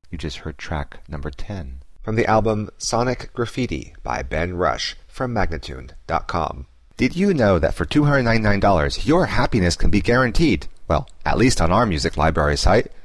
You just heard track number 10. From the album Sonic Graffiti by Ben Rush from Magnatune.com. Did you know that for $299, your happiness can be guaranteed? Well, at least on our music library site.